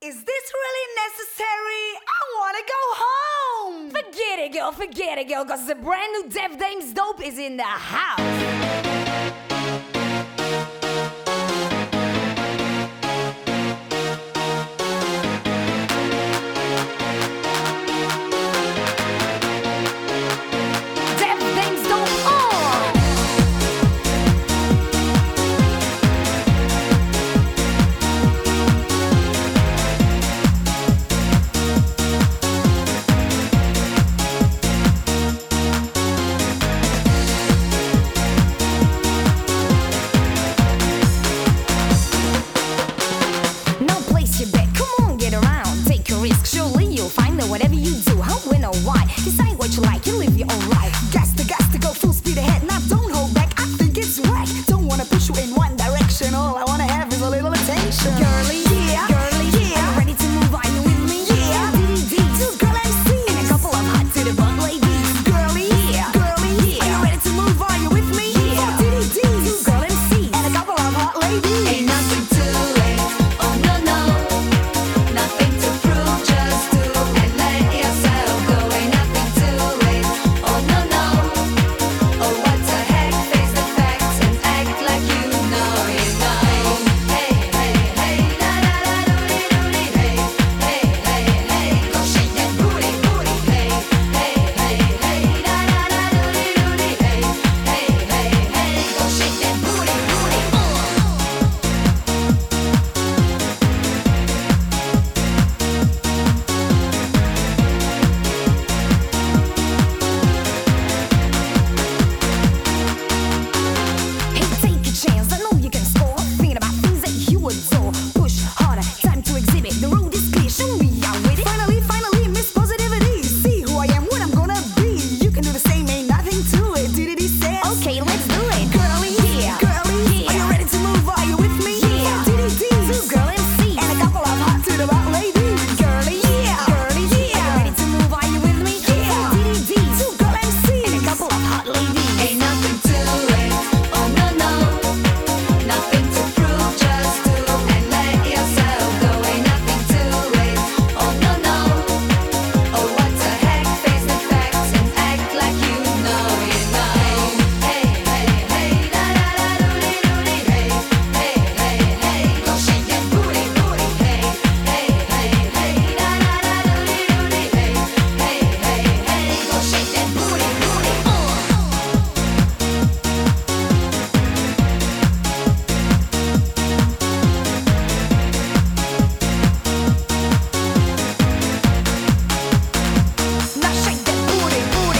Is this really necessary? I wanna go home! Forget it, girl, cause the brand new Def Dames Dope is in the house! Surely you'll find that whatever you do, how, when, or why, decide what you like, you live your own life. Gas to go full speed ahead. Now don't hold back, I think it's whack. Don't wanna push you in one direction, all I wanna have is a little attention. Girly, yeah, girly, yeah. Are you ready to move? Are you with me? Yeah. DDD, two girl MCs, and a couple of hot to the butt ladies. Girly, yeah, girly, yeah. Are you ready to move? Are you with me? Yeah. DDD, two girl MCs, and a couple of hot ladies. Ain't nothing to it, oh no no, nothing to prove, just do and let yourself go. Ain't nothing to it, oh no no, oh what the heck, face the facts and act like you know, you know. Hey, hey, hey, da da da doody doody, hey, hey, hey, hey, go shake that booty, booty, hey, hey, hey, hey, da da da doody doody, hey, hey, hey, hey, go shake that booty, booty. Hey, take a chance, I know you can score. Thinking about things that you adore. Push harder, time to exhibit. The road is clear, show me I'm with it. Finally, Miss Positivity. See who I am, what I'm gonna be. You can do the same, ain't nothing to it. DDD says, okay, let's do it. Girly, yeah, girly, yeah. Are you ready to move? Are you with me? Yeah. DDD, two girl MCs, and a couple of hot to the butt ladies. Girly, yeah, girly, yeah. Are you ready to move? Are you with me? Yeah. DDD, two girl MCs, and a couple of hot ladies. Ain't nothing to it, oh no no, nothing to prove, just do and let yourself go. Ain't nothing to it, oh no no, oh what the heck, face the facts and act like you know, you know. Hey, hey, hey, da da da doody doody, hey, hey, hey, hey, go shake that booty, booty, hey, hey, hey, hey, da da da doody doody, hey, hey, hey, hey, go shake that booty, booty. Now shake that booty, booty,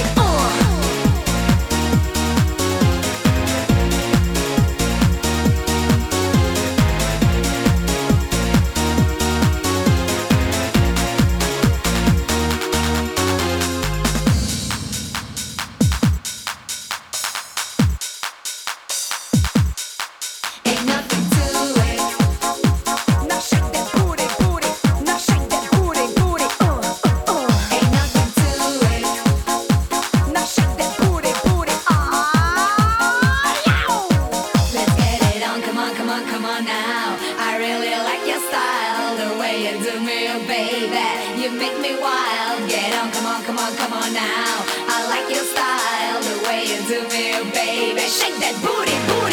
Ain't nothing to it. Now shake that booty, booty. Now shake that booty, booty. Ain't nothing to it. Now shake that booty, booty. Let's get it on, come on, come on, come on now. I really like your style, the way you do me, oh baby. You make me wild. Get on, come on, come on, come on now. I like your style, the way you do me, oh baby. Shake that booty, booty.